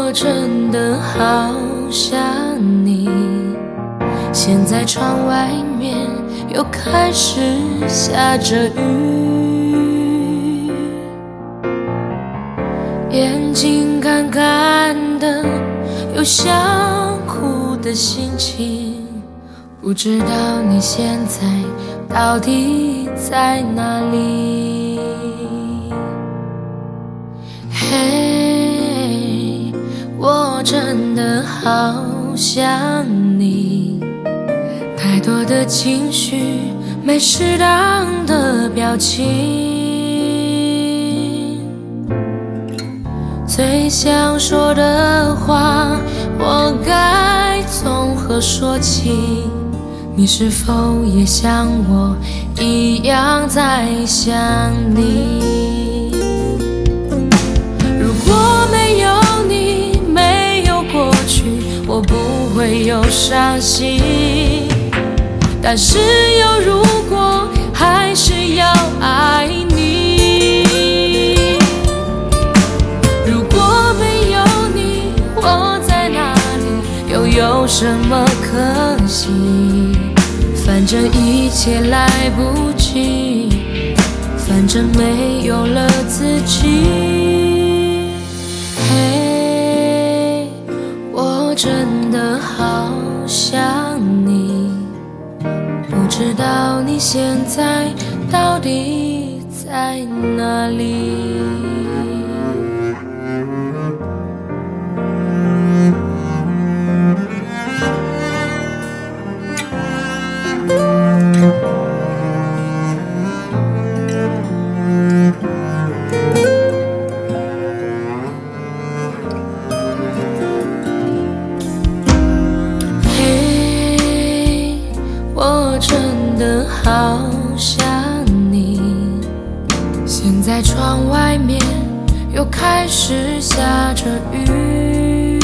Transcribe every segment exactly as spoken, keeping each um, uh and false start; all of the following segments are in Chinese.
我真的好想你。现在窗外面又开始下着雨，眼睛干干的，有想哭的心情。不知道你现在到底在哪里？嘿，我真的好想你。太多的情绪，没适当的表情。最想说的话，我该从何说起？你是否也像我一样在想你？如果没有你，没有过去，我不会有伤心。但是有如果，还是要爱你。如果没有你，我在哪里，又有什么可惜？反正一切来不及，反正没有了自己。嘿，我真的好想你。不知道你现在到底在哪里？我真的好想你。现在窗外面又开始下着雨，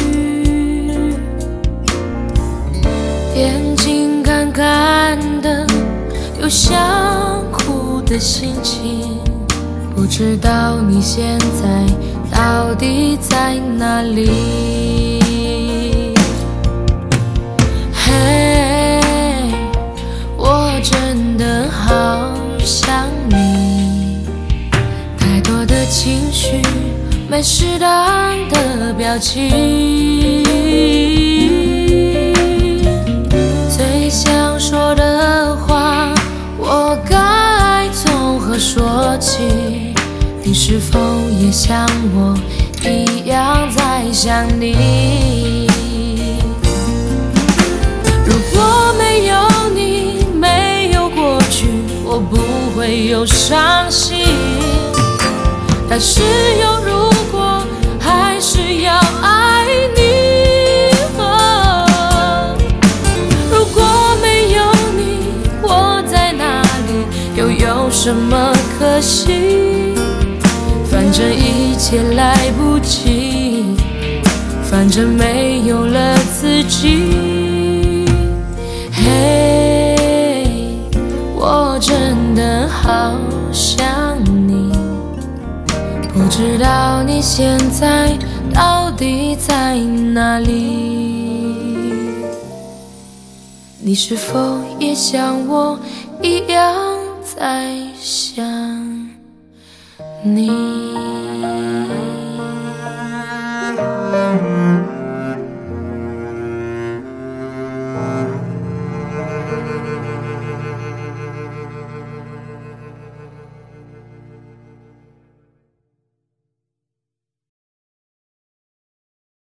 眼睛干干的，有想哭的心情。不知道你现在到底在哪里？真的好想你。太多的情绪，没适当的表情。最想说的话，我该从何说起？你是否也像我一样在想你？如果没有你，没有过去，我不会有伤心。但是有如果，还是要爱你。哦，如果没有你，我在哪里，又有什么可惜？反正一切来不及，反正没有了自己。嘿，我真的好想你。不知道你现在到底在哪里？你是否也像我一样在想你？